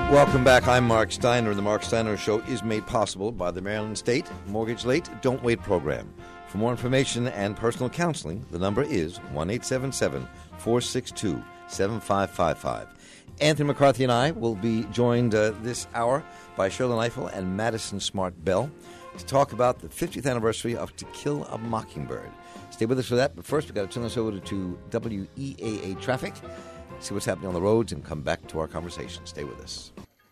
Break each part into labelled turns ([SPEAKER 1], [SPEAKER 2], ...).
[SPEAKER 1] Welcome back. I'm Mark Steiner, and the Mark Steiner Show is made possible by the Maryland State Mortgage Late Don't Wait program. For more information and personal counseling, the number is 1-877-462-7555. Anthony McCarthy and I will be joined this hour by Shirley Eiffel and Madison Smart Bell to talk about the 50th anniversary of To Kill a Mockingbird. Stay with us for that, but first we've got to turn this over to WEAA Traffic, see what's happening on the roads, and come back to our conversation. Stay with us.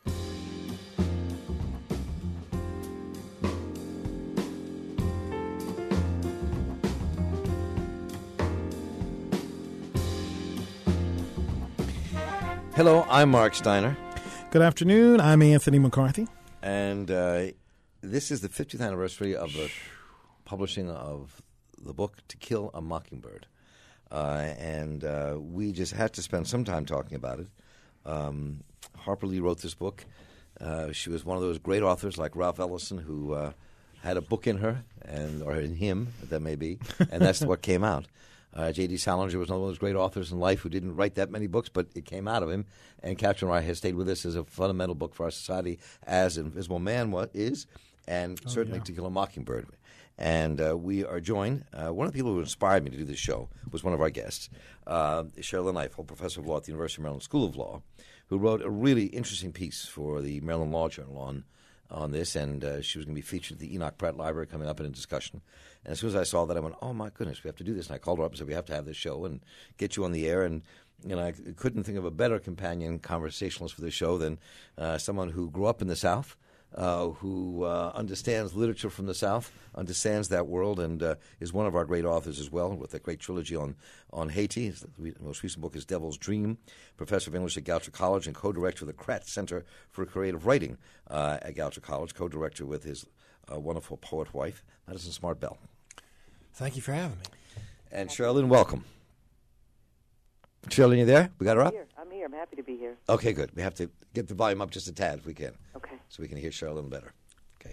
[SPEAKER 1] Hello, I'm Mark Steiner.
[SPEAKER 2] Good afternoon. I'm Anthony McCarthy.
[SPEAKER 1] And this is the 50th anniversary of the publishing of the book To Kill a Mockingbird. And we just had to spend some time talking about it. Harper Lee wrote this book. She was one of those great authors like Ralph Ellison who had a book in her, or in him, that may be, and that's what came out. J.D. Salinger was one of those great authors in life who didn't write that many books, but it came out of him. And Catcher in Rye has stayed with us as a fundamental book for our society, as Invisible Man is, and certainly To Kill a Mockingbird. And we are joined. One of the people who inspired me to do this show was one of our guests, Shirley Eiffel, professor of law at the University of Maryland School of Law, who wrote a really interesting piece for the Maryland Law Journal on this, and she was going to be featured at the Enoch Pratt Library coming up in a discussion. And as soon as I saw that, I went, oh, my goodness, we have to do this. And I called her up and said, we have to have this show and get you on the air. And I couldn't think of a better companion conversationalist for this show than someone who grew up in the South, who understands literature from the South, understands that world, and is one of our great authors as well, with a great trilogy on Haiti. The most recent book is Devil's Dream, professor of English at Goucher College and co-director of the Kratt Center for Creative Writing at Goucher College, co-director with his wonderful poet wife, Madison Smart Bell.
[SPEAKER 3] Thank you for having me.
[SPEAKER 1] And Sherilyn, welcome. Sherilyn, you there? We got her up?
[SPEAKER 4] I'm here. I'm happy to be here.
[SPEAKER 1] Okay, good. We have to get the volume up just a tad if we can.
[SPEAKER 4] Okay.
[SPEAKER 1] So we can hear Sherilyn better. Okay.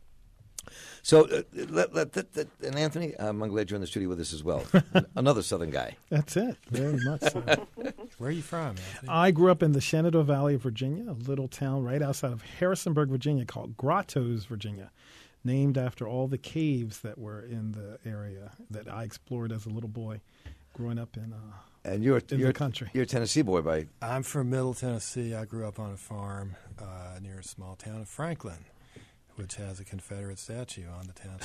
[SPEAKER 1] So, and Anthony, I'm glad you're in the studio with us as well. Another Southern guy.
[SPEAKER 2] That's it. Very much so.
[SPEAKER 3] Where are you from, Anthony?
[SPEAKER 2] I grew up in the Shenandoah Valley of Virginia, a little town right outside of Harrisonburg, Virginia, called Grottoes, Virginia, named after all the caves that were in the area that I explored as a little boy growing up in
[SPEAKER 1] and you're
[SPEAKER 2] the country.
[SPEAKER 1] You're a Tennessee boy, by...
[SPEAKER 3] I'm from Middle Tennessee. I grew up on a farm near a small town of Franklin, which has a Confederate statue on the town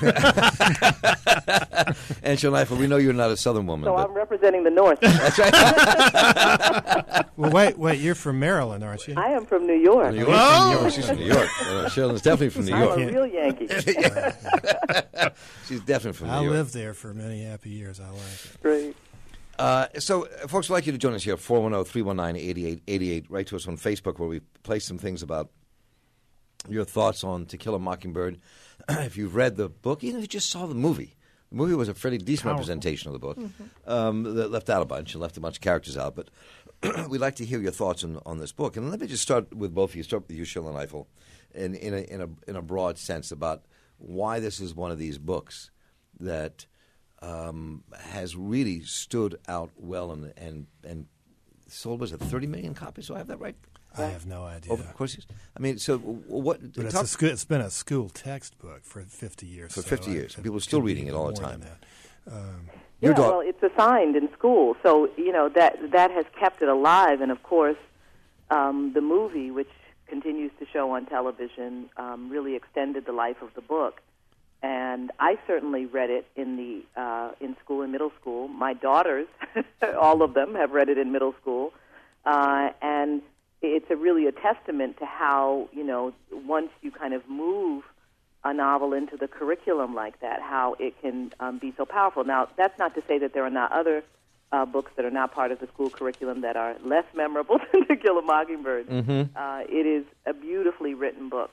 [SPEAKER 3] square.
[SPEAKER 1] And Shirley Eiffel, we know you're not a Southern woman.
[SPEAKER 4] So I'm representing the North.
[SPEAKER 1] That's right.
[SPEAKER 3] Well, wait, you're from Maryland, aren't you?
[SPEAKER 4] I am from New York.
[SPEAKER 1] New York. Oh! She's from New York. Shirley's definitely from New York.
[SPEAKER 4] I'm a real Yankee.
[SPEAKER 1] She's definitely from New York.
[SPEAKER 3] I lived there for many happy years. I like it.
[SPEAKER 4] Great.
[SPEAKER 1] So, folks would like you to join us here, 410-319-8888. Write to us on Facebook where we place some things about your thoughts on To Kill a Mockingbird. If you've read the book, even if you just saw the movie. The movie was a fairly decent representation of the book. That left out a bunch and left a bunch of characters out. But we'd like to hear your thoughts on this book. And let me just start with both of you. Start with you, Shirley Eiffel, in a broad sense about why this is one of these books that has really stood out well and sold, was it 30 million copies? Do I have that right?
[SPEAKER 3] I have no idea.
[SPEAKER 1] Of course, I mean, so what?
[SPEAKER 3] But it's been a school textbook for 50 years.
[SPEAKER 1] For 50 years, people are still reading it all the time.
[SPEAKER 4] Well, it's assigned in school, so that has kept it alive. And of course, the movie, which continues to show on television, really extended the life of the book. And I certainly read it in school and middle school. My daughters, all of them, have read it in middle school, and it's really a testament to how, once you kind of move a novel into the curriculum like that, how it can be so powerful. Now, that's not to say that there are not other books that are not part of the school curriculum that are less memorable than To Kill a Mockingbird.
[SPEAKER 1] Mm-hmm.
[SPEAKER 4] It is a beautifully written book,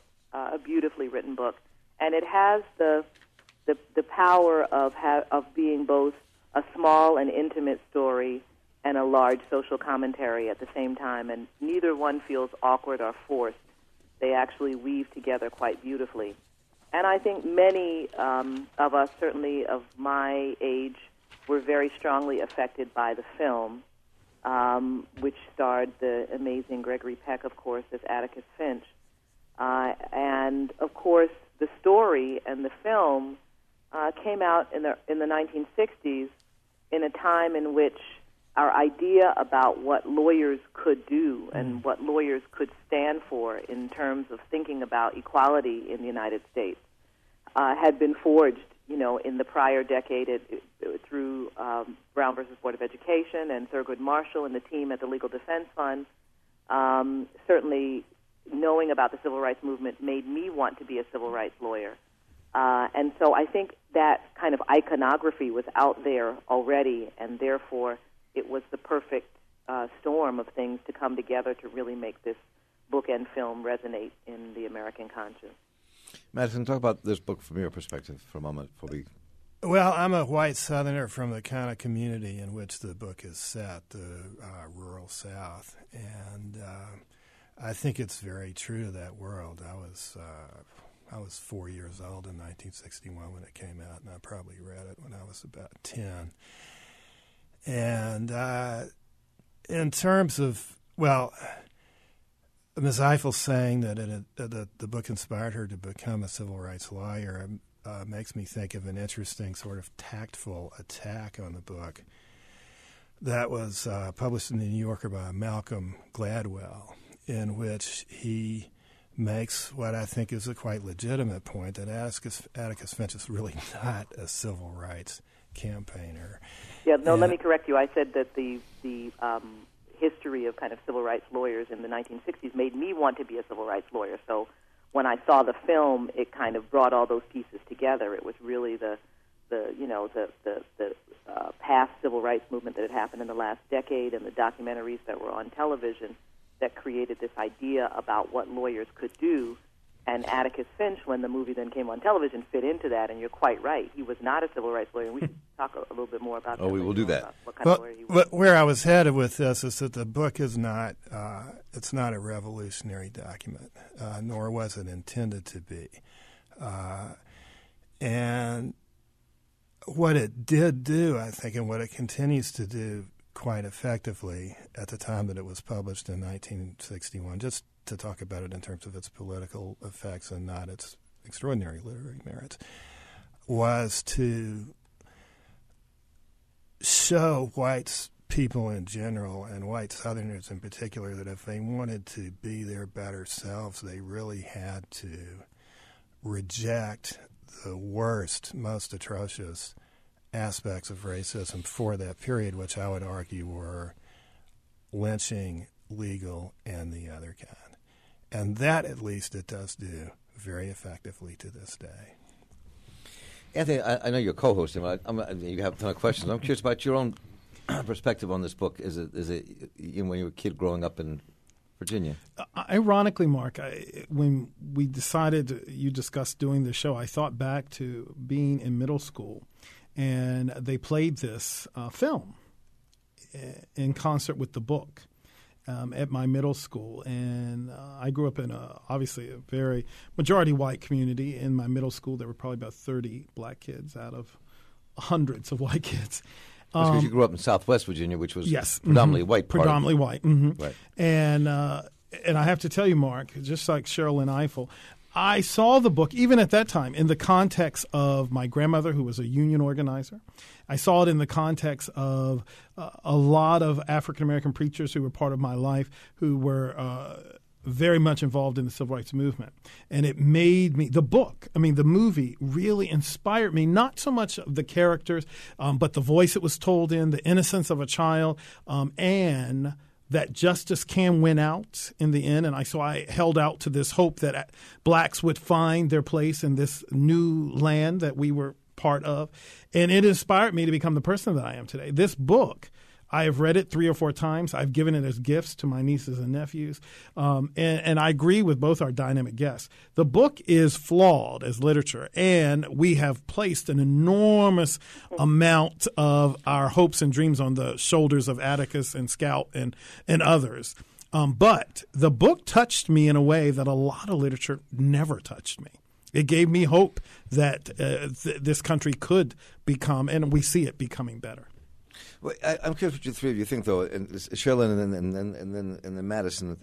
[SPEAKER 4] and it has the power of being both a small and intimate story and a large social commentary at the same time, and neither one feels awkward or forced. They actually weave together quite beautifully. And I think many of us, certainly of my age, were very strongly affected by the film. which starred the amazing Gregory Peck, of course, as Atticus Finch. And, of course, the story and the film came out in the 1960s in a time in which our idea about what lawyers could do and what lawyers could stand for in terms of thinking about equality in the United States had been forged, in the prior decade through Brown versus Board of Education and Thurgood Marshall and the team at the Legal Defense Fund. Certainly, knowing about the civil rights movement made me want to be a civil rights lawyer. And so I think that kind of iconography was out there already, and therefore it was the perfect storm of things to come together to really make this book and film resonate in the American conscience.
[SPEAKER 1] Madison, talk about this book from your perspective for a moment before we...
[SPEAKER 3] Well, I'm a white Southerner from the kind of community in which the book is set, the rural South, and I think it's very true to that world. I was 4 years old in 1961 when it came out, and I probably read it when I was about 10. And in terms of, Ms. Eiffel saying that the book inspired her to become a civil rights lawyer makes me think of an interesting sort of tactful attack on the book that was published in the New Yorker by Malcolm Gladwell, in which he makes what I think is a quite legitimate point, that Atticus Finch is really not a civil rights campaigner.
[SPEAKER 4] Yeah, no, let me correct you. I said that the history of kind of civil rights lawyers in the 1960s made me want to be a civil rights lawyer. So when I saw the film, it kind of brought all those pieces together. It was really the past civil rights movement that had happened in the last decade and the documentaries that were on television that created this idea about what lawyers could do. And Atticus Finch, when the movie then came on television, fit into that, and you're quite right. He was not a civil rights lawyer. We should talk a little bit more about that.
[SPEAKER 1] Oh, we will do that.
[SPEAKER 4] What kind of lawyer he was.
[SPEAKER 3] Where I was headed with this is that the book is not it's not a revolutionary document, nor was it intended to be. And what it did do, I think, and what it continues to do quite effectively at the time that it was published in 1961, just to talk about it in terms of its political effects and not its extraordinary literary merits, was to show white people in general and white Southerners in particular that if they wanted to be their better selves, they really had to reject the worst, most atrocious aspects of racism for that period, which I would argue were lynching, legal, and the other kind. And that, at least, it does do very effectively to this day.
[SPEAKER 1] Anthony, I know you're co-hosting, but you have a ton of questions. I'm curious about your own perspective on this book. Is it when you were a kid growing up in Virginia?
[SPEAKER 2] Ironically, Mark, when we decided you discussed doing this show, I thought back to being in middle school, and they played this film in concert with the book. At my middle school, and I grew up in obviously a very majority white community. In my middle school, there were probably about 30 black kids out of hundreds of white kids.
[SPEAKER 1] Because you grew up in Southwest Virginia, which was
[SPEAKER 2] yes,
[SPEAKER 1] predominantly white.
[SPEAKER 2] Predominantly white,
[SPEAKER 1] right?
[SPEAKER 2] And I have to tell you, Mark, just like Sherrilyn Ifill, I saw the book, even at that time, in the context of my grandmother, who was a union organizer. I saw it in the context of a lot of African-American preachers who were part of my life who were very much involved in the civil rights movement. And it made me, the movie really inspired me, not so much of the characters, but the voice it was told in, the innocence of a child, and that justice can win out in the end. And so I held out to this hope that blacks would find their place in this new land that we were part of. And it inspired me to become the person that I am today. This book, I have read it 3 or 4 times. I've given it as gifts to my nieces and nephews. And I agree with both our dynamic guests. The book is flawed as literature, and we have placed an enormous amount of our hopes and dreams on the shoulders of Atticus and Scout and others. But the book touched me in a way that a lot of literature never touched me. It gave me hope that this country could become, and we see it becoming better.
[SPEAKER 1] Well, I'm curious what you three of you think, though, and Sherilyn and then Madison.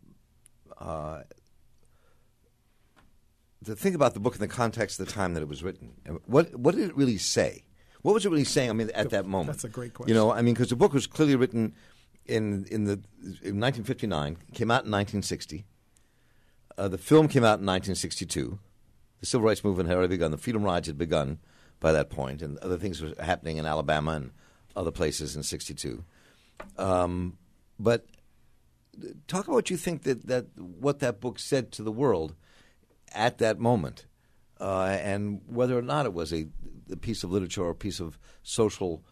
[SPEAKER 1] To think about the book in the context of the time that it was written. What did it really say? What was it really saying? I mean, at that moment.
[SPEAKER 2] That's a great question.
[SPEAKER 1] Because the book was clearly written in 1959. It came out in 1960. The film came out in 1962. The Civil Rights Movement had already begun. The Freedom Rides had begun by that point, and other things were happening in Alabama and other places in 62. But talk about what you think that what that book said to the world at that moment, and whether or not it was a piece of literature or a piece of social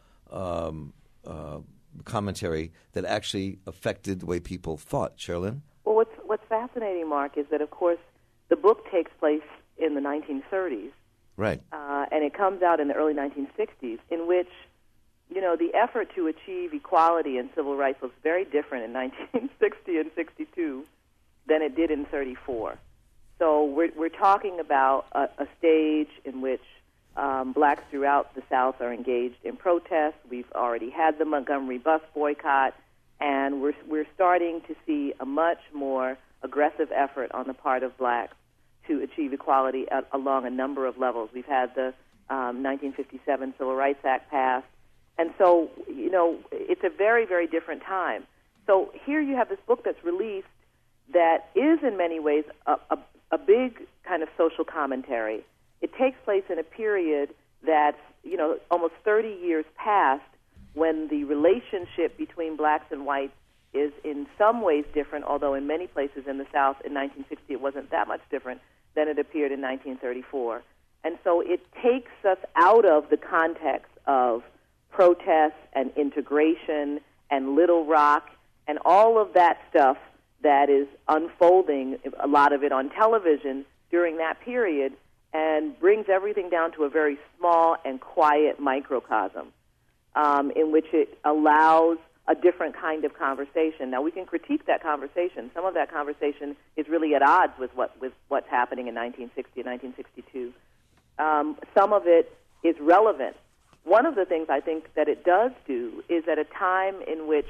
[SPEAKER 1] commentary that actually affected the way people thought. Sherilyn?
[SPEAKER 4] Well, what's fascinating, Mark, is that, of course, the book takes place in the 1930s.
[SPEAKER 1] Right.
[SPEAKER 4] And it comes out in the early 1960s, in which, the effort to achieve equality and civil rights was very different in 1960 and 62 than it did in 34. So we're talking about a stage in which blacks throughout the South are engaged in protests. We've already had the Montgomery bus boycott, and we're starting to see a much more aggressive effort on the part of blacks to achieve equality along a number of levels. We've had the 1957 Civil Rights Act passed, and so it's a very, very different time. So here you have this book that's released that is in many ways a big kind of social commentary. It takes place in a period that's, almost 30 years past, when the relationship between blacks and whites is in some ways different, although in many places in the South in 1960 it wasn't that much different than it appeared in 1934. And so it takes us out of the context of protests and integration and Little Rock and all of that stuff that is unfolding, a lot of it on television during that period, and brings everything down to a very small and quiet microcosm in which it allows a different kind of conversation. Now, we can critique that conversation. Some of that conversation is really at odds with what's happening in 1960 and 1962. Some of it is relevant. One of the things I think that it does do is at a time in which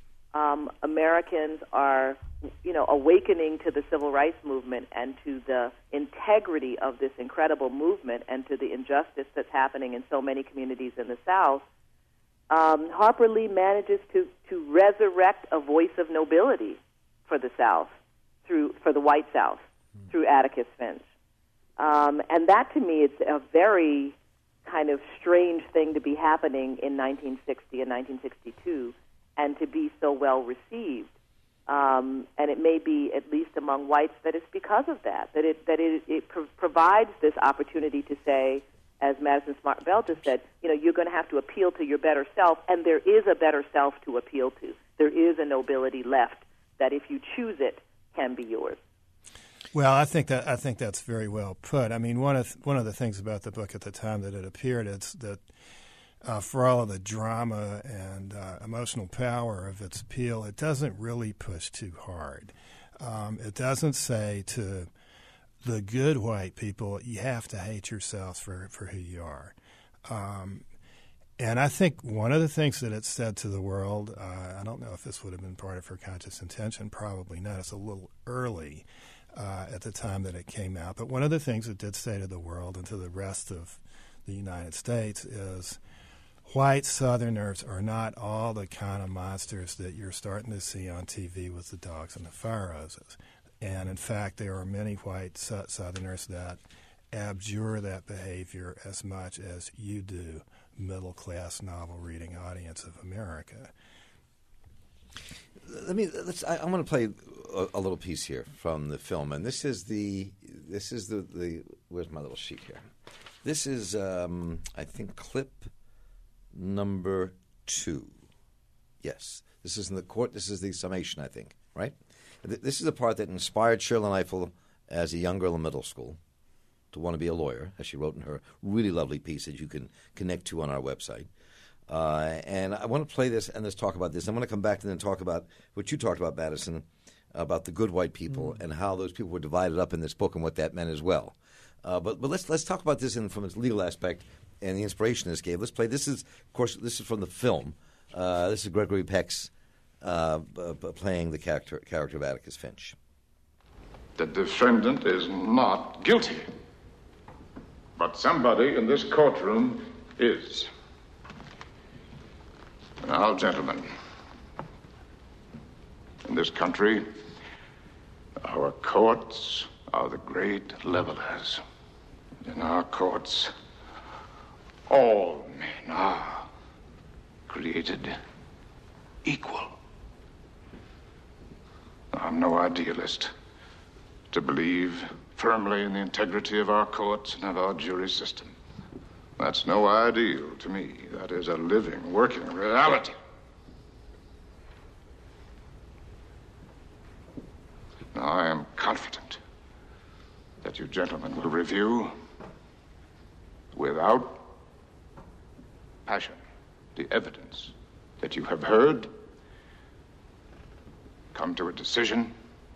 [SPEAKER 4] Americans are, awakening to the civil rights movement and to the integrity of this incredible movement and to the injustice that's happening in so many communities in the South, Harper Lee manages to resurrect a voice of nobility for the South, for the white South, through Atticus Finch. And that, to me, is a very kind of strange thing to be happening in 1960 and 1962, and to be so well received. And it may be, at least among whites, that it's because of that it provides this opportunity to say, as Madison Smart Bell just said, you're going to have to appeal to your better self, and there is a better self to appeal to. There is a nobility left that, if you choose it, can be yours.
[SPEAKER 3] Well, I think that's very well put. I mean, one of the things about the book at the time that it appeared is that for all of the drama and emotional power of its appeal, it doesn't really push too hard. It doesn't say to the good white people, you have to hate yourselves for who you are. And I think one of the things that it said to the world, I don't know if this would have been part of her conscious intention, probably not. It's a little early at the time that it came out. But one of the things it did say to the world and to the rest of the United States is white Southerners are not all the kind of monsters that you're starting to see on TV with the dogs and the fire hoses. And, in fact, there are many white Southerners that abjure that behavior as much as you do, middle-class novel-reading audience of America.
[SPEAKER 1] I want to play a little piece here from the film, and this is the where's my little sheet here? This is I think clip number 2. Yes, this is in the court. This is the summation, I think, right? This is the part that inspired Sherilyn Ifill as a young girl in middle school to want to be a lawyer, as she wrote in her really lovely piece that you can connect to on our website. And I want to play this and let's talk about this. I want to come back and then talk about what you talked about, Madison, about the good white people and how those people were divided up in this book and what that meant as well. But let's talk about this from its legal aspect and the inspiration this gave. Let's play. This is from the film. This is Gregory Peck's playing the character of Atticus Finch.
[SPEAKER 5] The defendant is not guilty, but somebody in this courtroom is. Now, gentlemen, in this country, our courts are the great levelers. In our courts, all men are created equal. I'm no idealist to believe firmly in the integrity of our courts and of our jury system. That's no ideal to me. That is a living, working reality. Now, I am confident that you gentlemen will review, without passion, the evidence that you have heard, come to a decision,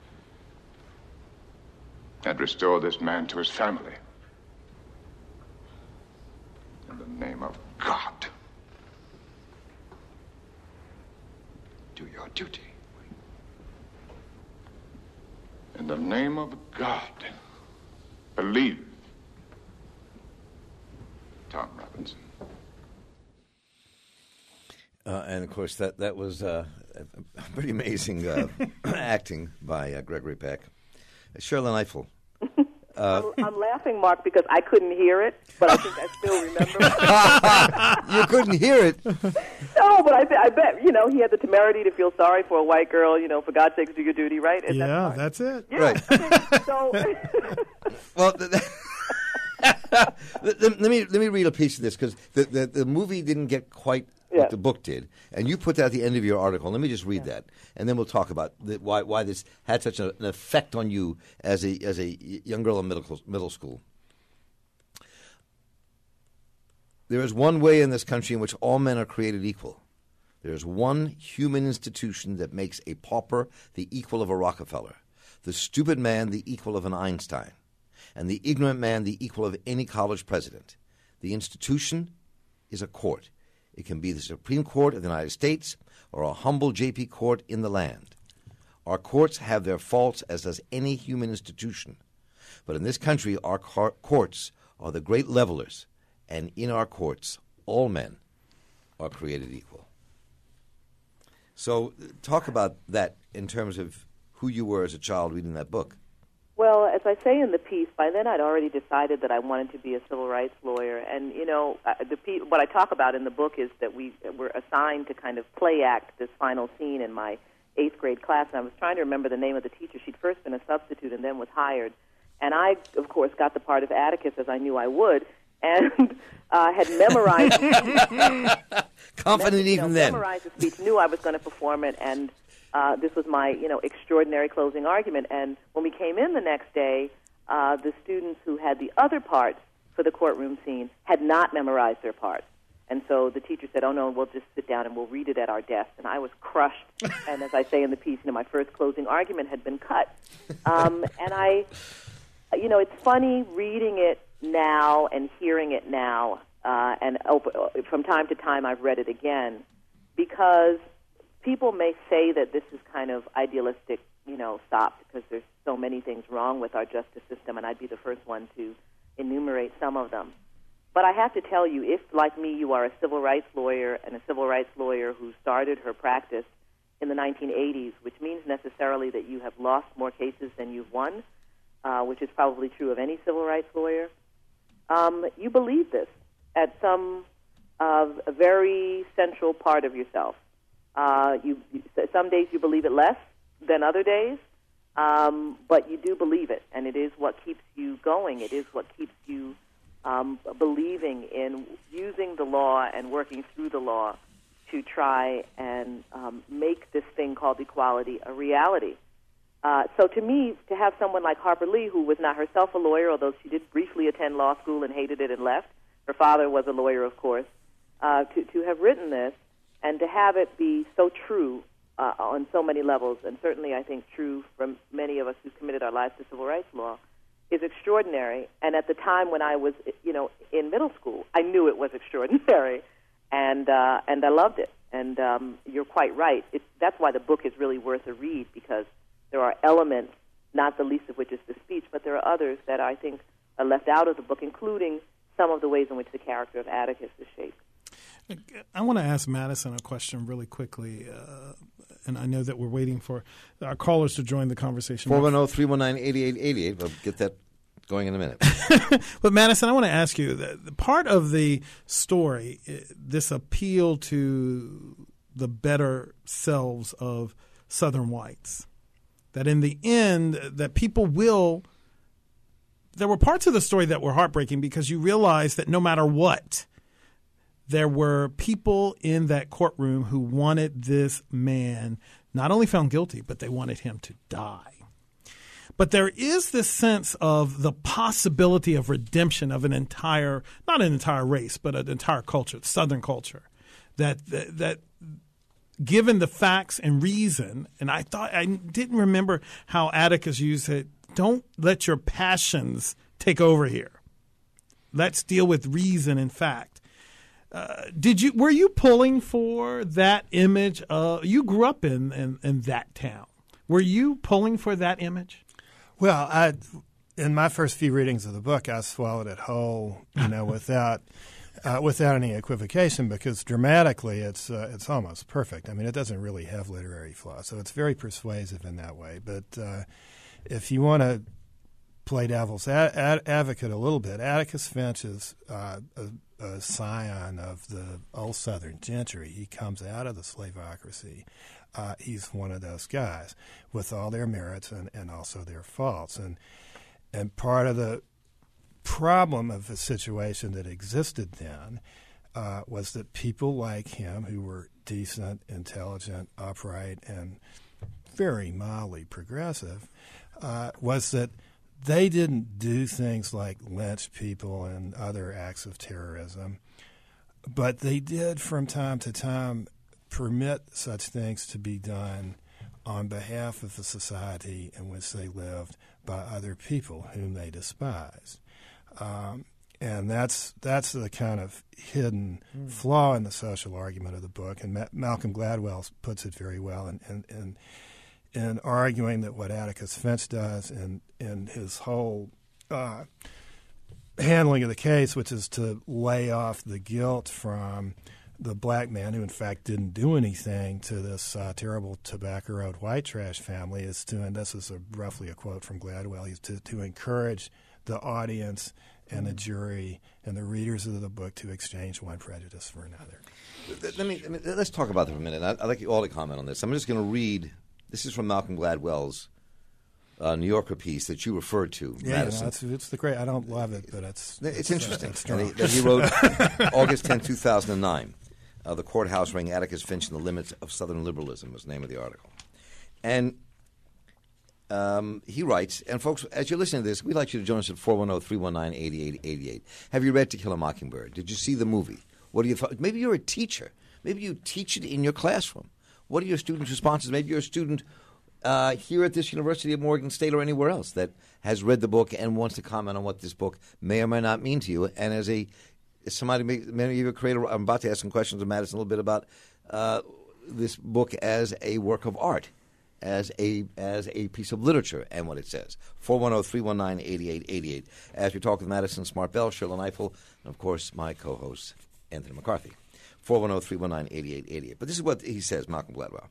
[SPEAKER 5] and restore this man to his family. In the name of God, do your duty. In the name of God, believe Tom Robinson.
[SPEAKER 1] And of course, that was pretty amazing acting by Gregory Peck. Sherlyn Ifill.
[SPEAKER 4] I'm laughing, Mark, because I couldn't hear it, but I think I still remember.
[SPEAKER 1] You couldn't hear it?
[SPEAKER 4] No, but I bet, he had the temerity to feel sorry for a white girl, for God's sakes, do your duty, right? And
[SPEAKER 2] that's it.
[SPEAKER 4] Yeah.
[SPEAKER 1] Right.
[SPEAKER 4] Okay, so...
[SPEAKER 1] Well, let me read a piece of this, because the movie didn't get quite what the book did, and you put that at the end of your article. Let me just read that, and then we'll talk about why this had such an effect on you as a young girl in middle school. There is one way in this country in which all men are created equal. There is one human institution that makes a pauper the equal of a Rockefeller, the stupid man the equal of an Einstein, and the ignorant man the equal of any college president. The institution is a court. It can be the Supreme Court of the United States or a humble J.P. court in the land. Our courts have their faults, as does any human institution. But in this country, our courts are the great levelers, and in our courts, all men are created equal. So talk about that in terms of who you were as a child reading that book.
[SPEAKER 4] Well, as I say in the piece, by then I'd already decided that I wanted to be a civil rights lawyer. And, what I talk about in the book is that we were assigned to kind of play act this final scene in my 8th grade class. And I was trying to remember the name of the teacher. She'd first been a substitute and then was hired. And I, of course, got the part of Atticus, as I knew I would, and had memorized
[SPEAKER 1] confident even then.
[SPEAKER 4] Memorized the speech, knew I was going to perform it, and this was my, extraordinary closing argument. And when we came in the next day, the students who had the other parts for the courtroom scene had not memorized their parts. And so the teacher said, oh, no, we'll just sit down and we'll read it at our desk. And I was crushed. And as I say in the piece, my first closing argument had been cut. And it's funny reading it now and hearing it now. And from time to time I've read it again, because people may say that this is kind of idealistic, stop, because there's so many things wrong with our justice system, and I'd be the first one to enumerate some of them. But I have to tell you, if, like me, you are a civil rights lawyer, and a civil rights lawyer who started her practice in the 1980s, which means necessarily that you have lost more cases than you've won, which is probably true of any civil rights lawyer, you believe this at some a very central part of yourself. Some days you believe it less than other days, but you do believe it, and it is what keeps you going. It is what keeps you believing in using the law and working through the law to try and make this thing called equality a reality. So to me, to have someone like Harper Lee, who was not herself a lawyer, although she did briefly attend law school and hated it and left, her father was a lawyer, of course, to have written this and to have it be so true on so many levels, and certainly I think true from many of us who committed our lives to civil rights law, is extraordinary. And at the time when I was, in middle school, I knew it was extraordinary, and I loved it. And you're quite right. That's why the book is really worth a read, because there are elements, not the least of which is the speech, but there are others that I think are left out of the book, including some of the ways in which the character of Atticus is shaped.
[SPEAKER 2] I want to ask Madison a question really quickly, and I know that we're waiting for our callers to join the conversation.
[SPEAKER 1] 410-319-8888. We'll get that going in a minute.
[SPEAKER 2] But Madison, I want to ask you, the part of the story, this appeal to the better selves of Southern whites, that in the end, that people will, there were parts of the story that were heartbreaking because you realize that no matter what, there were people in that courtroom who wanted this man not only found guilty, but they wanted him to die. But there is this sense of the possibility of redemption of an entire, not an entire race, but an entire culture, Southern culture, that given the facts and reason, and I didn't remember how Atticus used it, don't let your passions take over here. Let's deal with reason and fact. Were you pulling for that image? You grew up in that town. Were you pulling for that image?
[SPEAKER 3] Well, in my first few readings of the book, I swallowed it whole, without any equivocation, because dramatically it's almost perfect. I mean, it doesn't really have literary flaws, so it's very persuasive in that way. But if you want to play devil's advocate a little bit, Atticus Finch is a scion of the old Southern gentry. He comes out of the slaveocracy. He's one of those guys with all their merits and also their faults. And part of the problem of the situation that existed then was that people like him, who were decent, intelligent, upright, and very mildly progressive, was that they didn't do things like lynch people and other acts of terrorism, but they did from time to time permit such things to be done on behalf of the society in which they lived by other people whom they despised. And that's the kind of hidden flaw in the social argument of the book. And Malcolm Gladwell puts it very well in arguing that what Atticus Finch does in his whole handling of the case, which is to lay off the guilt from the black man who in fact didn't do anything to this terrible Tobacco Road white trash family, is to, and this is roughly a quote from Gladwell, he's to encourage the audience and the jury and the readers of the book to exchange one prejudice for another.
[SPEAKER 1] Let's talk about that for a minute. I'd like you all to comment on this. I'm just going to read. This is from Malcolm Gladwell's New Yorker piece that you referred to, Madison.
[SPEAKER 3] It's the great. I don't love it, but it's
[SPEAKER 1] interesting. That he wrote August 10, 2009. The Courthouse Ring, Atticus Finch and the Limits of Southern Liberalism was the name of the article. And he writes, and folks, as you're listening to this, we'd like you to join us at 410-319-8888. Have you read To Kill a Mockingbird? Did you see the movie? What do you thought? Maybe you're a teacher. Maybe you teach it in your classroom. What are your students' responses? Maybe you're a student here at this university at Morgan State or anywhere else that has read the book and wants to comment on what this book may or may not mean to you. And as somebody, many of you are creative. I'm about to ask some questions of Madison a little bit about this book as a work of art, as a piece of literature, and what it says. 410-319-8888. As we talk with Madison Smart Bell, Sherlyn Ifill, and of course my co-host Anthony McCarthy. 410-319-8888. But this is what he says, Malcolm Gladwell.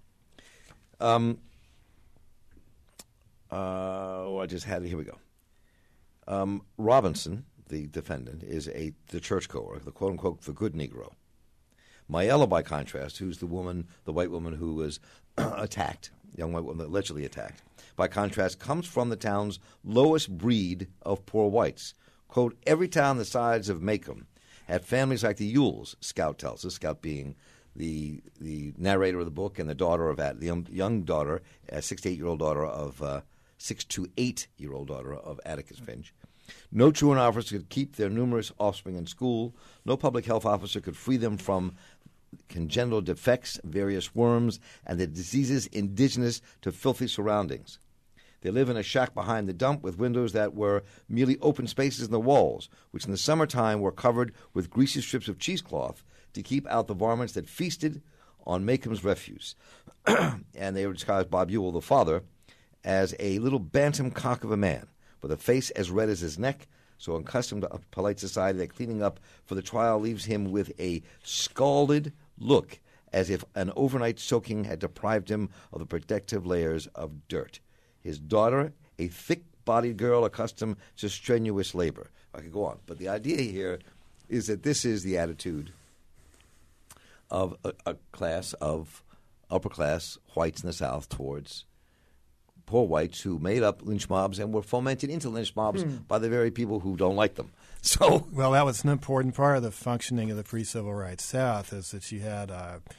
[SPEAKER 1] I just had it. Here we go. Robinson, the defendant, is the churchgoer, the quote-unquote the good Negro. Mayella, by contrast, who's the white woman who was attacked, young white woman allegedly attacked, by contrast, comes from the town's lowest breed of poor whites. Quote, every town the size of Macomb had families like the Yules, Scout tells us, Scout being the narrator of the book and the daughter of the young daughter, 6 to 8-year-old daughter of 6 to 8-year-old daughter of Atticus Finch. No truant officer could keep their numerous offspring in school. No public health officer could free them from congenital defects, various worms, and the diseases indigenous to filthy surroundings. They live in a shack behind the dump with windows that were merely open spaces in the walls, which in the summertime were covered with greasy strips of cheesecloth to keep out the varmints that feasted on Macomb's refuse. And they described Bob Ewell, the father, as a little bantam cock of a man with a face as red as his neck, so accustomed to polite society that cleaning up for the trial leaves him with a scalded look, as if an overnight soaking had deprived him of the protective layers of dirt. His daughter, a thick-bodied girl accustomed to strenuous labor. I could go on, but the idea here is that this is the attitude of a class of upper-class whites in the South towards poor whites who made up lynch mobs and were fomented into lynch mobs by the very people who don't like them. So,
[SPEAKER 3] well, that was an important part of the functioning of the pre-civil rights South, is that you had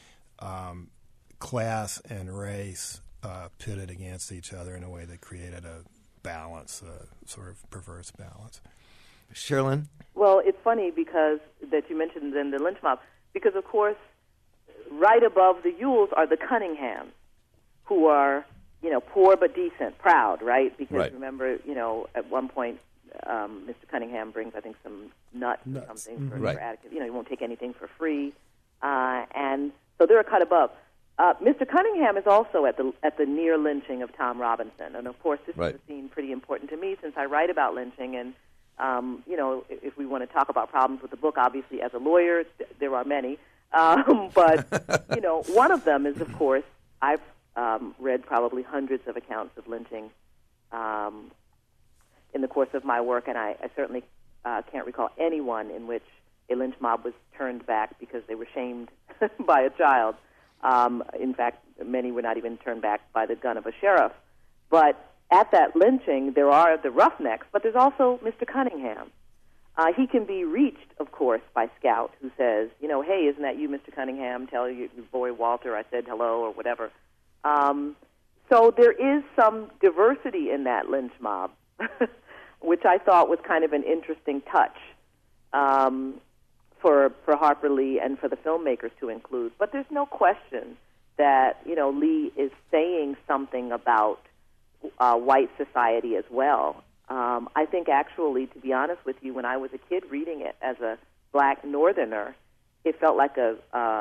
[SPEAKER 3] class and race pitted against each other in a way that created a balance, a sort of perverse balance.
[SPEAKER 1] Sherilyn?
[SPEAKER 4] Well, it's funny because that you mentioned then the lynch mob, because, of course, right above the Ewells are the Cunninghams, who are, poor but decent, proud, right? Because remember, at one point, Mr. Cunningham brings, I think, some nuts or something for Atticus. He won't take anything for free, and so they're a cut above. Mr. Cunningham is also at the near lynching of Tom Robinson, and of course, this is a scene pretty important to me since I write about lynching. And if we want to talk about problems with the book, obviously, as a lawyer, there are many. But one of them is, of course, I've read probably hundreds of accounts of lynching in the course of my work, and I certainly can't recall anyone in which a lynch mob was turned back because they were shamed by a child. In fact, many were not even turned back by the gun of a sheriff. But at that lynching, there are the roughnecks, but there's also Mr. Cunningham. He can be reached, of course, by Scout, who says, hey, isn't that you, Mr. Cunningham? Tell your boy Walter I said hello or whatever. So there is some diversity in that lynch mob, which I thought was kind of an interesting touch for Harper Lee and for the filmmakers to include. But there's no question that, Lee is saying something about white society as well. I think actually, to be honest with you, when I was a kid reading it as a black northerner, it felt like a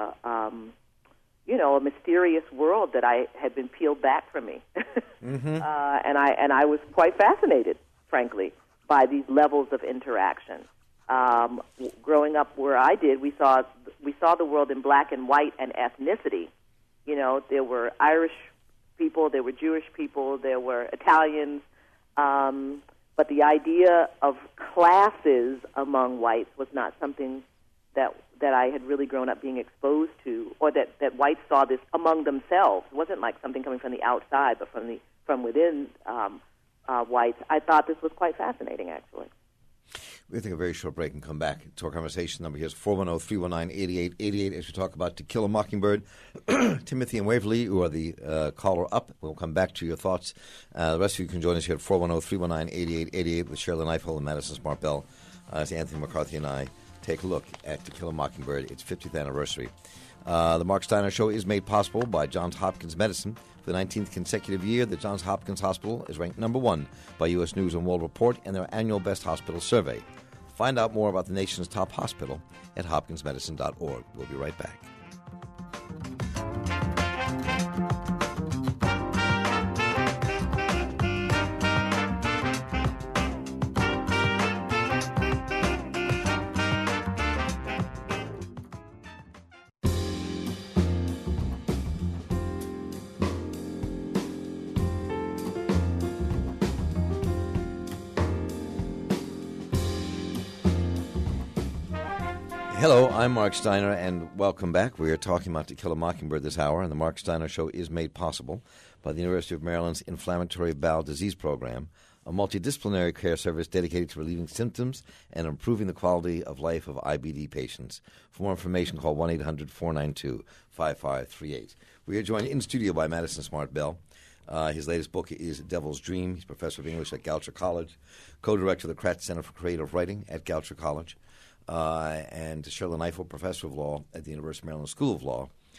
[SPEAKER 4] mysterious world that had been peeled back from me. And I was quite fascinated, frankly, by these levels of interaction. Growing up where I did, we saw the world in black and white and ethnicity. There were Irish people, there were Jewish people, there were Italians, but the idea of classes among whites was not something that I had really grown up being exposed to, or that whites saw this among themselves. It wasn't like something coming from the outside, but from within whites. I thought this was quite fascinating, actually.
[SPEAKER 1] We'll take a very short break and come back to our conversation. Number here is 410-319-8888 as we talk about To Kill a Mockingbird. Timothy and Waverly, who are the caller up. We'll come back to your thoughts. The rest of you can join us here at 410-319-8888 with Sherilyn Ifill and Madison Smart Bell as Anthony McCarthy and I take a look at To Kill a Mockingbird, its 50th anniversary. The Mark Steiner Show is made possible by Johns Hopkins Medicine. For the 19th consecutive year, the Johns Hopkins Hospital is ranked number 1 by U.S. News and World Report in their annual Best Hospital Survey. Find out more about the nation's top hospital at hopkinsmedicine.org. We'll be right back. Hello, I'm Mark Steiner, and welcome back. We are talking about To Kill a Mockingbird this hour, and the Mark Steiner Show is made possible by the University of Maryland's Inflammatory Bowel Disease Program, a multidisciplinary care service dedicated to relieving symptoms and improving the quality of life of IBD patients. For more information, call 1-800-492-5538. We are joined in studio by Madison Smart Bell. His latest book is Devil's Dream. He's professor of English at Goucher College, co-director of the Kratz Center for Creative Writing at Goucher College. And Sherilyn Ifill, professor of law at the University of Maryland School of Law.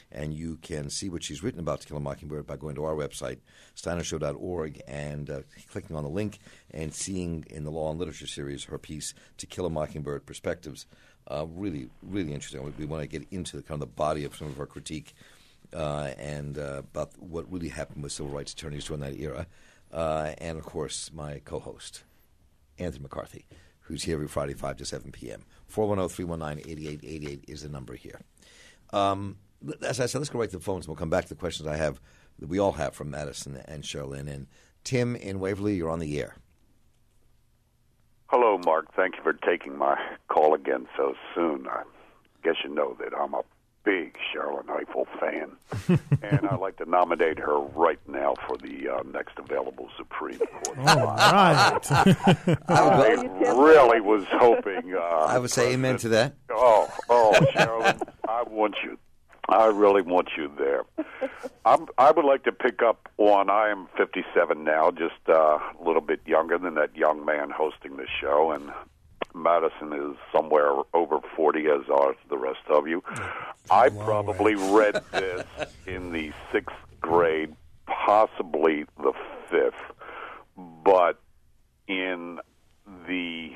[SPEAKER 1] And you can see what she's written about To Kill a Mockingbird by going to our website, steinershow.org, and clicking on the link and seeing in the Law and Literature series her piece, To Kill a Mockingbird, Perspectives. Really, really interesting. We want to get into the kind of the body of some of our critique and about what really happened with civil rights attorneys during that era. And, of course, my co-host, Anthony McCarthy, who's here every Friday, 5 to 7 p.m. 410-319-8888 is the number here. As I said, let's go right to the phones, and we'll come back to the questions that we all have from Madison and Sherilyn. And Tim in Waverly, you're on the air.
[SPEAKER 6] Hello, Mark. Thank you for taking my call again so soon. I guess you know that I'm a big Sherilyn Ifill fan, and I'd like to nominate her right now for the next available Supreme Court.
[SPEAKER 2] All right.
[SPEAKER 6] I really was hoping...
[SPEAKER 1] I would say amen to that.
[SPEAKER 6] Oh, Sherilyn, I really want you there. I would like to pick up on, I am 57 now, just a little bit younger than that young man hosting the show, and Madison is somewhere over 40, as are the rest of you. I probably read this in the 6th grade, possibly the 5th, but in the...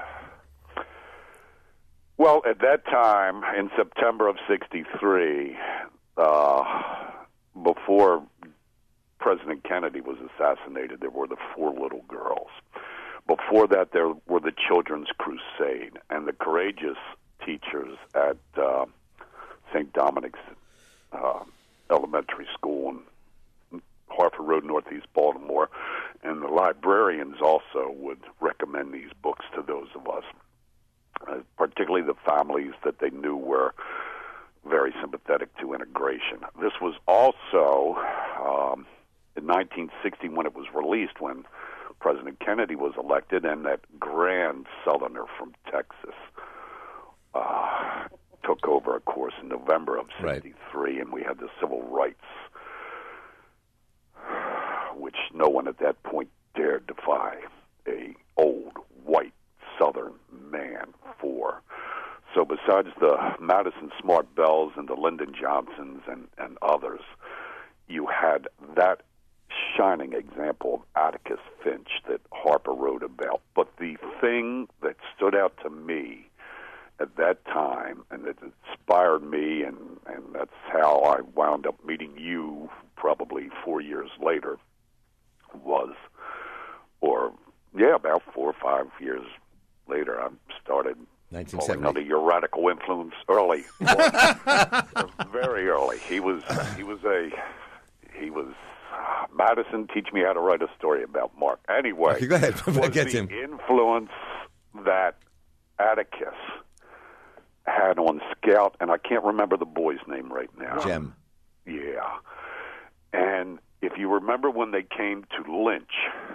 [SPEAKER 6] Well, at that time, in September of 1963, before President Kennedy was assassinated, there were the 4 little girls. Before that, there were the Children's Crusade, and the courageous teachers at St. Dominic's Elementary School in Harford Road, Northeast Baltimore, and the librarians also would recommend these books to those of us, particularly the families that they knew were very sympathetic to integration. This was also in 1960 when it was released, when President Kennedy was elected, and that grand Southerner from Texas took over, of course, in November of 1963, and we had the civil rights, which no one at that point dared defy a old, white, Southern man for. So besides the Madison Smart Bells and the Lyndon Johnsons and others, you had that shining example of Atticus Finch that Harper wrote about. But the thing that stood out to me at that time, and that inspired me, and that's how I wound up meeting you probably 4 years later, was, about 4 or 5 years later, I started falling under your radical influence early. Very early. He was Madison, teach me how to write a story about Mark. Anyway,
[SPEAKER 1] okay, go ahead.
[SPEAKER 6] Was the influence that Atticus had on Scout, and I can't remember the boy's name right now.
[SPEAKER 1] Jem.
[SPEAKER 6] Yeah. And if you remember when they came to lynch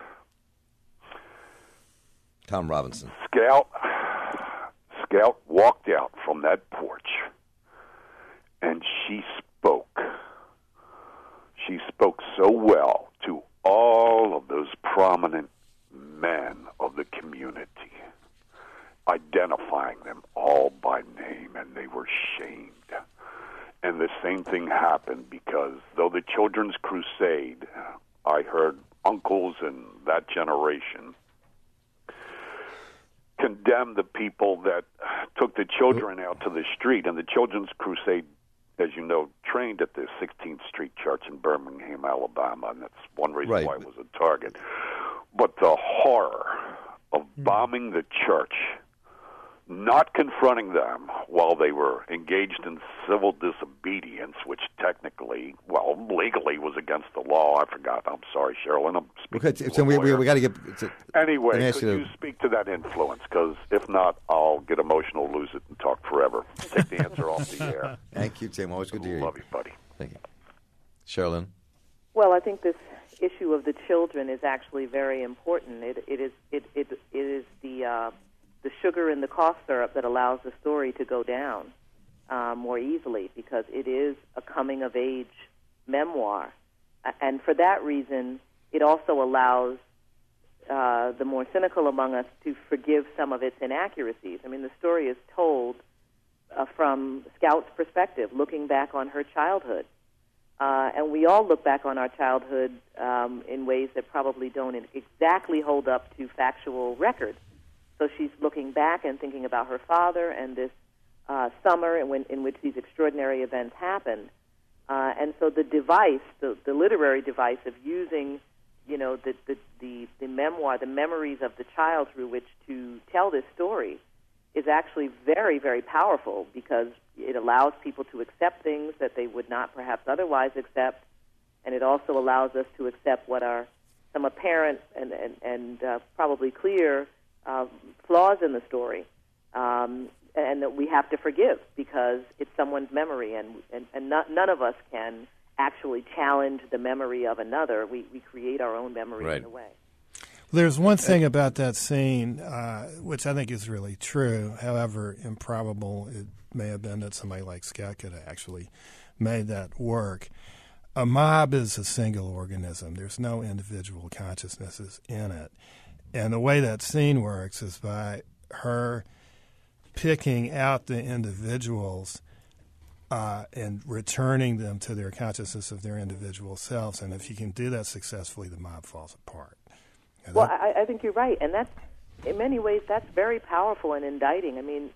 [SPEAKER 1] Tom Robinson,
[SPEAKER 6] Scout walked out from that porch, and she spoke. She spoke so well to all of those prominent men of the community, identifying them all by name, and they were shamed. And the same thing happened, because though the Children's Crusade, I heard uncles in that generation condemn the people that took the children out to the street. And the Children's Crusade, as you know, trained at the 16th Street Church in Birmingham, Alabama, and that's one reason why it was a target. But the horror of bombing the church, not confronting them while they were engaged in civil disobedience, which technically, legally was against the law. I forgot. I'm sorry, Sherilyn. I'm speaking
[SPEAKER 1] so we got to get...
[SPEAKER 6] Anyway, could you speak to that influence? Because if not, I'll get emotional, lose it, and talk forever. Take the answer off the air.
[SPEAKER 1] Thank you, Tim. Always good to hear you.
[SPEAKER 6] Love you, buddy.
[SPEAKER 1] Thank you. Sherilyn?
[SPEAKER 4] Well, I think this issue of the children is actually very important. It is the sugar in the cough syrup that allows the story to go down more easily, because it is a coming-of-age memoir. And for that reason, it also allows the more cynical among us to forgive some of its inaccuracies. I mean, the story is told from Scout's perspective, looking back on her childhood. And we all look back on our childhood in ways that probably don't exactly hold up to factual records. So she's looking back and thinking about her father and this summer in which these extraordinary events happened. And so the device, the literary device of using, the memoir, the memories of the child through which to tell this story is actually very, very powerful, because it allows people to accept things that they would not perhaps otherwise accept, and it also allows us to accept what are some apparent and probably clear flaws in the story, and that we have to forgive because it's someone's memory, and none of us can actually challenge the memory of another. We create our own memory in a way.
[SPEAKER 3] There's one thing about that scene, which I think is really true, however improbable it may have been that somebody like Scout could have actually made that work. A mob is a single organism. There's no individual consciousnesses in it. And the way that scene works is by her picking out the individuals and returning them to their consciousness of their individual selves. And if you can do that successfully, the mob falls apart.
[SPEAKER 4] Well, I think you're right, and that's, in many ways, that's very powerful and indicting. I mean,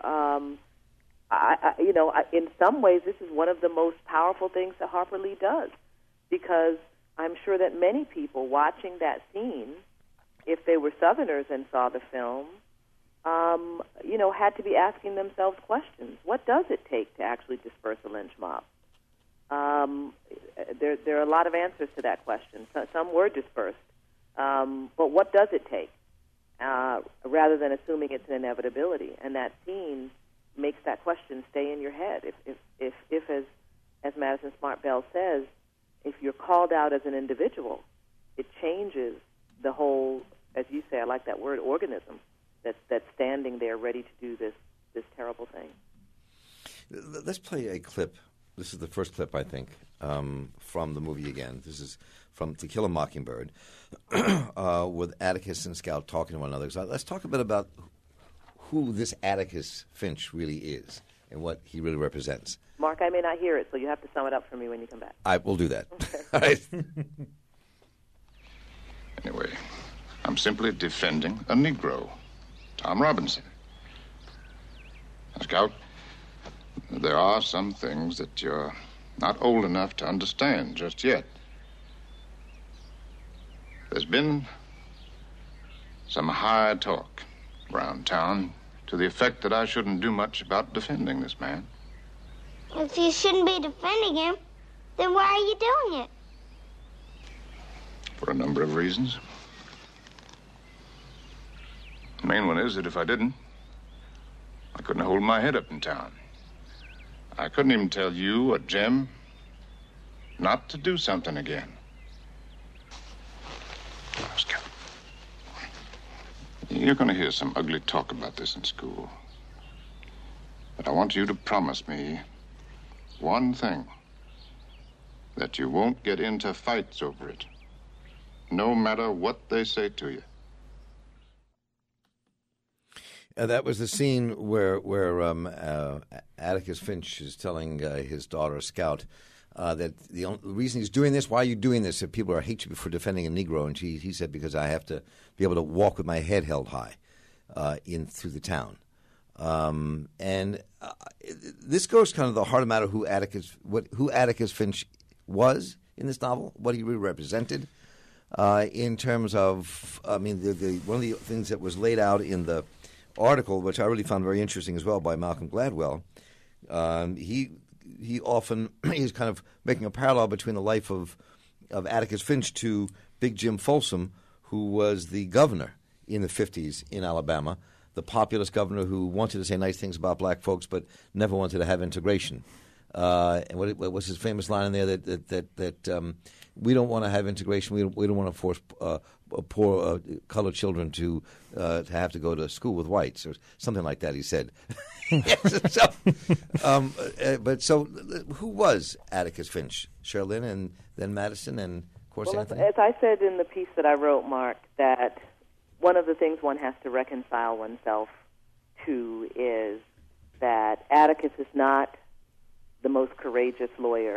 [SPEAKER 4] in some ways, this is one of the most powerful things that Harper Lee does, because I'm sure that many people watching that scene, if they were Southerners and saw the film, had to be asking themselves questions. What does it take to actually disperse a lynch mob? There are a lot of answers to that question. Some were dispersed. But what does it take, rather than assuming it's an inevitability? And that scene makes that question stay in your head. If as Madison Smart Bell says, if you're called out as an individual, it changes the whole, as you say, I like that word, organism, that's standing there ready to do this terrible thing.
[SPEAKER 1] Let's play a clip. This is the first clip, I think, from the movie again. This is from To Kill a Mockingbird, with Atticus and Scout talking to one another. So let's talk a bit about who this Atticus Finch really is and what he really represents.
[SPEAKER 4] Mark, I may not hear it, so you have to sum it up for me when you come back.
[SPEAKER 1] I will do that.
[SPEAKER 4] Okay.
[SPEAKER 1] All right.
[SPEAKER 5] Anyway, I'm simply defending a Negro, Tom Robinson. Now, Scout, there are some things that you're not old enough to understand just yet. There's been some high talk around town to the effect that I shouldn't do much about defending this man.
[SPEAKER 7] If you shouldn't be defending him, then why are you doing it?
[SPEAKER 5] For a number of reasons. The main one is that if I didn't, I couldn't hold my head up in town. I couldn't even tell you or Jim not to do something again. Scout, you're going to hear some ugly talk about this in school. But I want you to promise me one thing, that you won't get into fights over it, no matter what they say to you.
[SPEAKER 1] That was the scene where Atticus Finch is telling his daughter, Scout, that the reason he's doing this, why are you doing this? If people hate you for defending a Negro, and he said, because I have to be able to walk with my head held high through the town. This goes kind of the heart of the matter who Atticus Finch was in this novel, what he really represented, in terms of, I mean, one of the things that was laid out in the article, which I really found very interesting as well, by Malcolm Gladwell. He often is kind of making a parallel between the life of Atticus Finch to Big Jim Folsom, who was the governor in the 50s in Alabama, the populist governor who wanted to say nice things about black folks but never wanted to have integration. And what was his famous line in there that we don't want to have integration. We don't want to force poor colored children to have to go to school with whites, or something like that. He said. So who was Atticus Finch? Cherlynn, and then Madison, and of course Anthony.
[SPEAKER 4] As I said in the piece that I wrote, Mark, that one of the things one has to reconcile oneself to is that Atticus is not the most courageous lawyer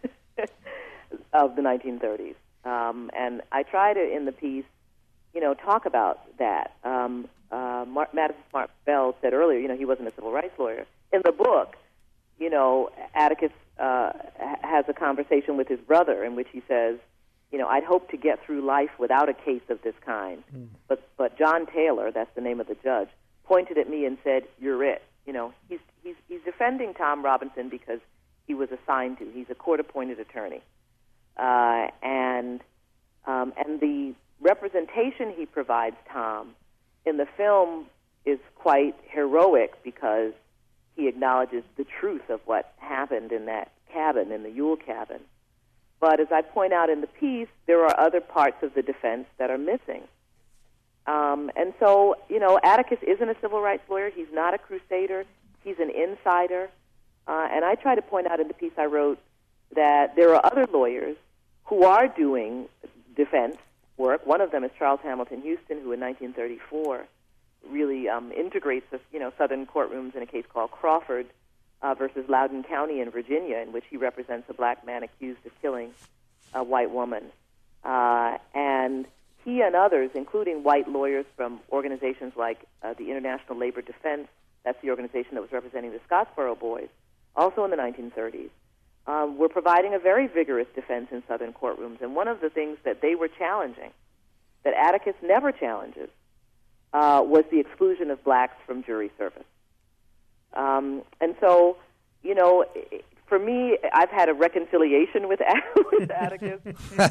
[SPEAKER 4] of the 1930s. And I try to, in the piece, talk about that. Madison Smart Bell said earlier, he wasn't a civil rights lawyer. In the book, Atticus has a conversation with his brother in which he says, I'd hoped to get through life without a case of this kind. But John Taylor, that's the name of the judge, pointed at me and said, "You're it." He's defending Tom Robinson because he was assigned to. He's a court-appointed attorney, and the representation he provides Tom in the film is quite heroic because he acknowledges the truth of what happened in that cabin, in the Ewell cabin. But as I point out in the piece, there are other parts of the defense that are missing. And so, Atticus isn't a civil rights lawyer. He's not a crusader. He's an insider. And I try to point out in the piece I wrote that there are other lawyers who are doing defense work. One of them is Charles Hamilton Houston, who in 1934 really integrates the Southern courtrooms in a case called Crawford versus Loudoun County in Virginia, in which he represents a black man accused of killing a white woman. And he and others, including white lawyers from organizations like the International Labor Defense, that's the organization that was representing the Scottsboro Boys, also in the 1930s, were providing a very vigorous defense in Southern courtrooms. And one of the things that they were challenging, that Atticus never challenges, was the exclusion of blacks from jury service. And so, for me, I've had a reconciliation with Atticus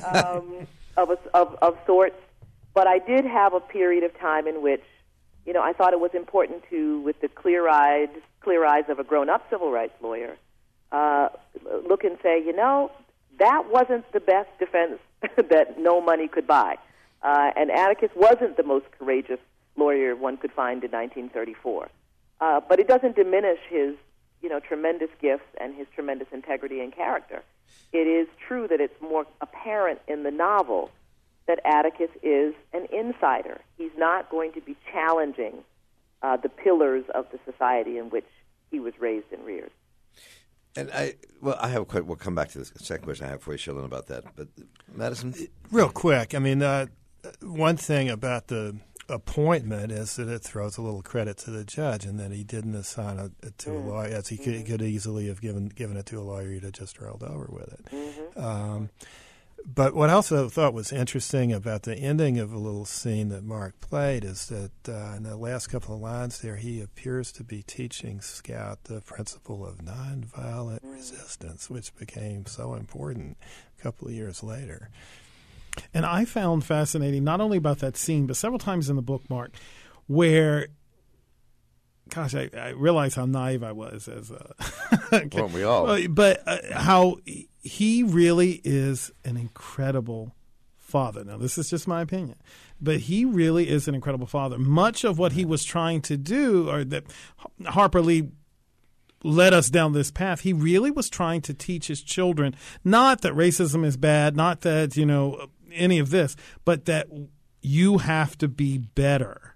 [SPEAKER 4] of sorts, but I did have a period of time in which, I thought it was important to, with the clear eyes of a grown-up civil rights lawyer, look and say, that wasn't the best defense that no money could buy. And Atticus wasn't the most courageous lawyer one could find in 1934. But it doesn't diminish his, tremendous gifts and his tremendous integrity and character. It is true that it's more apparent in the novel that Atticus is an insider. He's not going to be challenging the pillars of the society in which he was raised and reared.
[SPEAKER 1] And we'll come back to this second question I have for you, Shailen, about that. But Madison?
[SPEAKER 3] Real quick, one thing about the appointment is that it throws a little credit to the judge, and that he didn't assign it to a lawyer, as he could easily have given it to a lawyer. He'd have just rolled over with it. But what I also thought was interesting about the ending of a little scene that Mark played is that in the last couple of lines there, he appears to be teaching Scout the principle of nonviolent resistance, which became so important a couple of years later.
[SPEAKER 2] And I found fascinating not only about that scene, but several times in the book, Mark, where, gosh, I realize how naive I was as a
[SPEAKER 1] Weren't we all?
[SPEAKER 2] But how he really is an incredible father. Now, this is just my opinion, but he really is an incredible father. Much of what he was trying to do, or that Harper Lee led us down this path, he really was trying to teach his children, not that racism is bad, not that, any of this, but that you have to be better.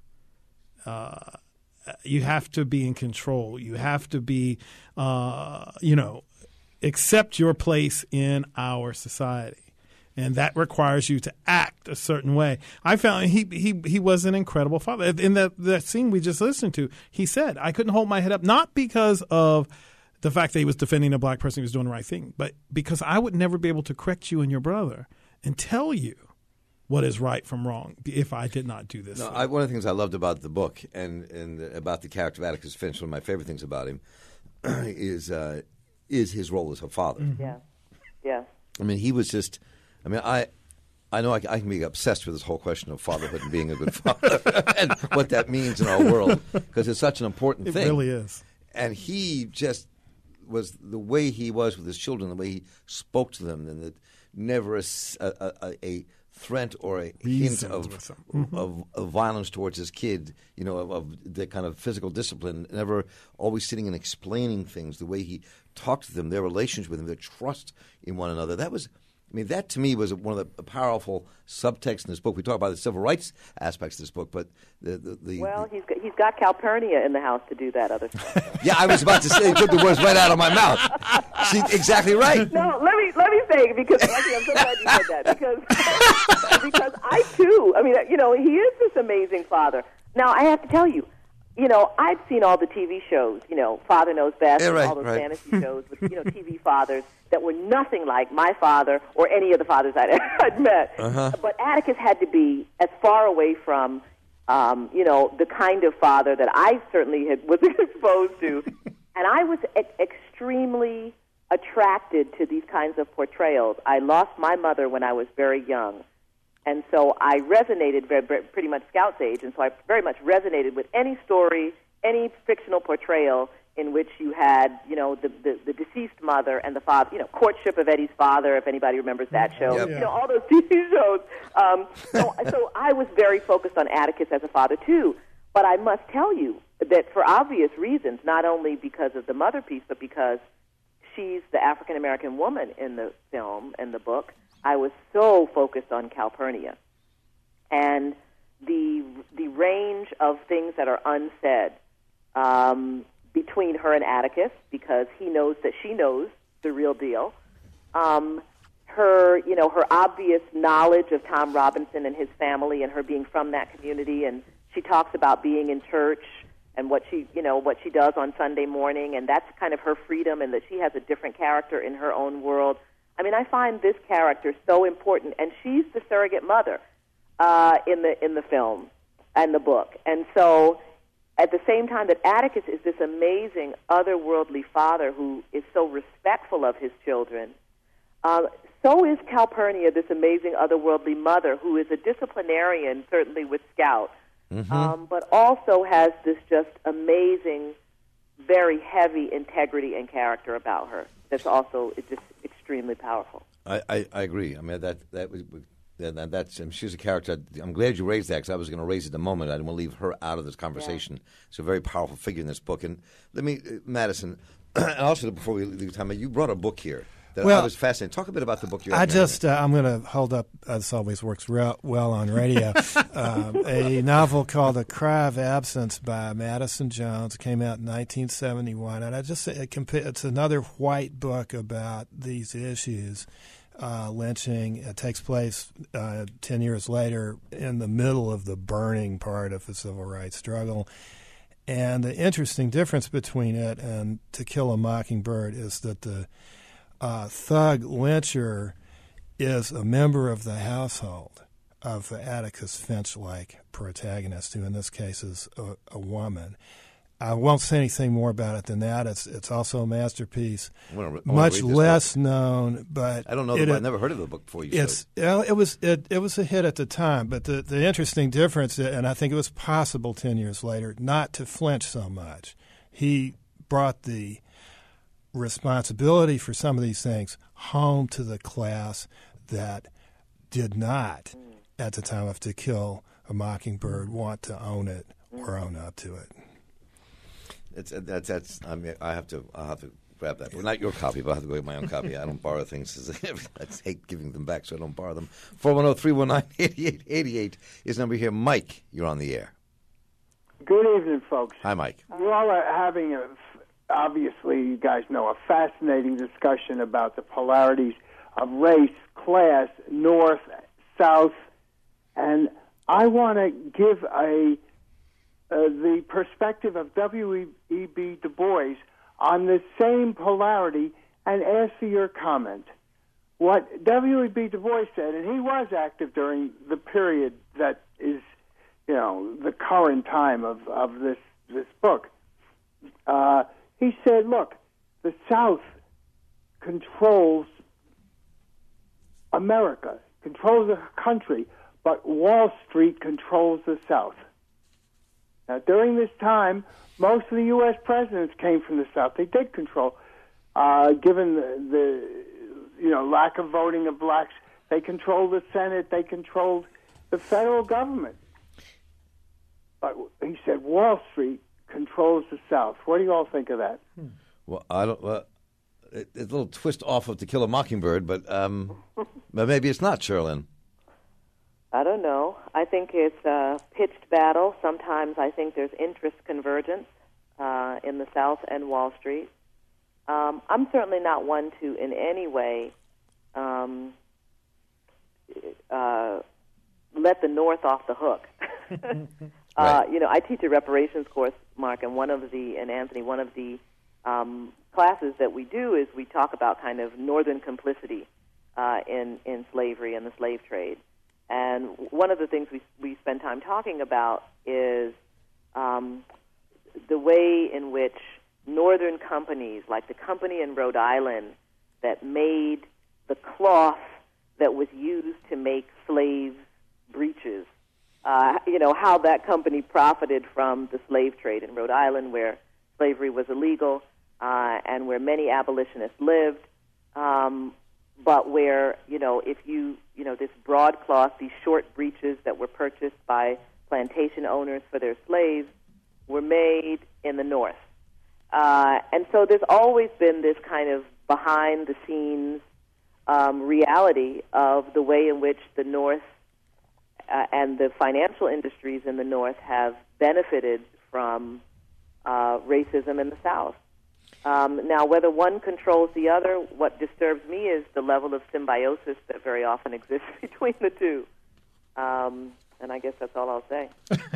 [SPEAKER 2] You have to be in control. You have to be, accept your place in our society. And that requires you to act a certain way. I found he was an incredible father. In that scene we just listened to, he said, I couldn't hold my head up, not because of the fact that he was defending a black person who was doing the right thing, but because I would never be able to correct you and your brother and tell you what is right from wrong if I did not do this.
[SPEAKER 1] No, one of the things I loved about the book and about the character of Atticus Finch, one of my favorite things about him, is his role as a father.
[SPEAKER 2] Mm-hmm.
[SPEAKER 4] Yeah.
[SPEAKER 1] He was just. I know I can be obsessed with this whole question of fatherhood and being a good father and what that means in our world, because it's such an important thing.
[SPEAKER 2] It really is.
[SPEAKER 1] And he just was the way he was with his children, the way he spoke to them, and that never a threat or a hint of violence towards his kid, of the kind of physical discipline, never always sitting and explaining things, the way he talked to them, their relationship with them, their trust in one another. That was I mean, that to me was one of the powerful subtexts in this book. We talk about the civil rights aspects of this book, but
[SPEAKER 4] he's got Calpurnia in the house to do that other stuff.
[SPEAKER 1] Yeah, I was about to say, took the words right out of my mouth. She's exactly right.
[SPEAKER 4] No, let me say, because actually, I'm so glad you said that, because I too, I mean, he is this amazing father. Now, I have to tell you, I'd seen all the TV shows, Father Knows Best, and all those fantasy shows with, TV fathers that were nothing like my father or any of the fathers I'd met.
[SPEAKER 1] Uh-huh.
[SPEAKER 4] But Atticus had to be as far away from, the kind of father that I certainly was exposed to. And I was extremely attracted to these kinds of portrayals. I lost my mother when I was very young. And so I resonated pretty much Scout's age, and so I very much resonated with any story, any fictional portrayal in which you had, the deceased mother and the father, Courtship of Eddie's Father, if anybody remembers that show,
[SPEAKER 1] Yep.
[SPEAKER 4] all those TV shows. So I was very focused on Atticus as a father, too. But I must tell you that for obvious reasons, not only because of the mother piece, but because she's the African-American woman in the film and the book, I was so focused on Calpurnia and the range of things that are unsaid between her and Atticus, because he knows that she knows the real deal. Her obvious knowledge of Tom Robinson and his family, and her being from that community, and she talks about being in church and what she does on Sunday morning, and that's kind of her freedom, and that she has a different character in her own world. I mean, I find this character so important, and she's the surrogate mother in the film and the book. And so, at the same time that Atticus is this amazing otherworldly father who is so respectful of his children, so is Calpurnia, this amazing otherworldly mother who is a disciplinarian, certainly with Scout, but also has this just amazing, very heavy integrity and character about her. That's also just extremely powerful.
[SPEAKER 1] I agree. I mean, that's she's a character. I'm glad you raised that, because I was going to raise it in a moment. I didn't want to leave her out of this conversation. Yeah. She's a very powerful figure in this book. And let me, Madison, and also before we leave time, you brought a book here that I was fascinated. Talk a bit about the book you have.
[SPEAKER 3] I'm going to hold up, this always works well on radio, a novel called A Cry of Absence by Madison Jones. It came out in 1971. And it's another white book about these issues. Lynching. It takes place 10 years later in the middle of the burning part of the civil rights struggle. And the interesting difference between it and To Kill a Mockingbird is that the thug lyncher is a member of the household of the Atticus Finch-like protagonist, who in this case is a woman. I won't say anything more about it than that. It's also a masterpiece, much less known. But
[SPEAKER 1] I don't know. I've never heard of the book before.
[SPEAKER 3] It was a hit at the time. But the interesting difference, and I think it was possible 10 years later, not to flinch so much. He brought the responsibility for some of these things home to the class that did not, at the time of To Kill a Mockingbird, want to own it or own up to it.
[SPEAKER 1] That's. I mean, I'll have to grab that. Well, not your copy, but I have to go get my own copy. I don't borrow things. I hate giving them back, so I don't borrow them. 410-319-8888 is number here. Mike, you're on the air.
[SPEAKER 8] Good evening, folks.
[SPEAKER 1] Hi, Mike.
[SPEAKER 8] You all are having obviously, you guys know, a fascinating discussion about the polarities of race, class, North, South, and I want to give the perspective of W.E.B. Du Bois on the same polarity and ask for your comment. What W.E.B. Du Bois said, and he was active during the period that is, the current time of this book. He said, look, the South controls America, controls the country, but Wall Street controls the South. Now, during this time, most of the U.S. presidents came from the South. They did control, given the lack of voting of blacks. They controlled the Senate. They controlled the federal government. But he said Wall Street controls the South. What do you all think of that?
[SPEAKER 1] Well, I don't. it's a little twist off of To Kill a Mockingbird, but maybe it's not, Sherilyn.
[SPEAKER 4] I don't know. I think it's a pitched battle. Sometimes I think there's interest convergence in the South and Wall Street. I'm certainly not one to in any way let the North off the hook.
[SPEAKER 1] Right.
[SPEAKER 4] I teach a reparations course, Mark, and one of the classes that we do is we talk about kind of Northern complicity in slavery and the slave trade. And one of the things we spend time talking about is the way in which Northern companies, like the company in Rhode Island that made the cloth that was used to make slaves' breeches, how that company profited from the slave trade in Rhode Island, where slavery was illegal and where many abolitionists lived, but where, if this broadcloth, these short breeches that were purchased by plantation owners for their slaves were made in the North. And so there's always been this kind of behind-the-scenes reality of the way in which the North and the financial industries in the North have benefited from racism in the South. Now, whether one controls the other, what disturbs me is the level of symbiosis that very often exists between the two. And I guess that's all I'll say.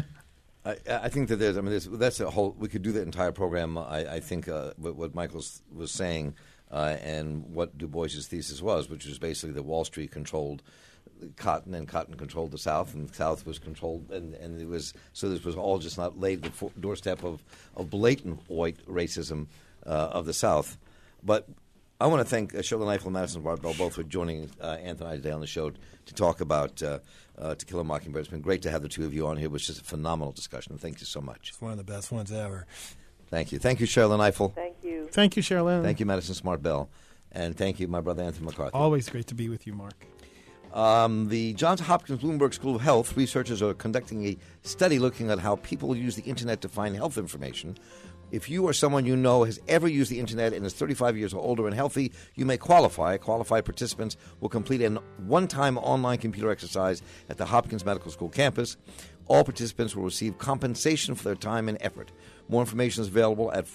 [SPEAKER 1] I think that that's a whole. We could do the entire program. I think what Michael was saying and what Du Bois's thesis was, which was basically that Wall Street controlled cotton and cotton controlled the South, and the South was controlled, and it was so this was all just not laid the doorstep of blatant white racism of the South. But I want to thank Sherilyn Ifill and Madison Smart Bell both for joining Anthony and I today on the show to talk about To Kill a Mockingbird. It's been great to have the two of you on here. It was just a phenomenal discussion. Thank you so much.
[SPEAKER 3] It's one of the best ones ever.
[SPEAKER 1] Thank you. Thank you, Sherilyn Ifill.
[SPEAKER 4] Thank you.
[SPEAKER 2] Thank you, Sherilyn.
[SPEAKER 1] Thank you, Madison Smart Bell. And thank you, my brother Anthony McCarthy.
[SPEAKER 2] Always great to be with you, Mark.
[SPEAKER 1] The Johns Hopkins Bloomberg School of Health researchers are conducting a study looking at how people use the Internet to find health information. If you or someone you know has ever used the Internet and is 35 years or older and healthy, you may qualify. Qualified participants will complete a one-time online computer exercise at the Hopkins Medical School campus. All participants will receive compensation for their time and effort. More information is available at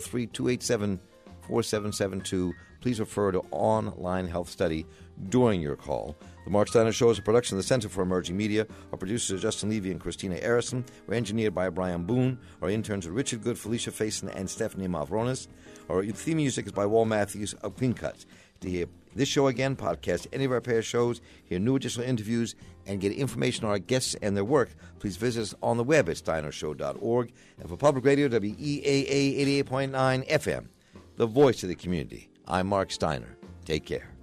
[SPEAKER 1] 443-287-4772. Please refer to Online Health Study during your call. The Mark Steiner Show is a production of the Center for Emerging Media. Our producers are Justin Levy and Christina Arison. We're engineered by Brian Boone. Our interns are Richard Good, Felicia Faison, and Stephanie Mavronis. Our theme music is by Wal Matthews of Clean Cuts. To hear this show again, podcast any of our past shows, hear new additional interviews, and get information on our guests and their work, please visit us on the web at steinershow.org. And for Public Radio, WEAA 88.9 FM, the voice of the community. I'm Mark Steiner. Take care.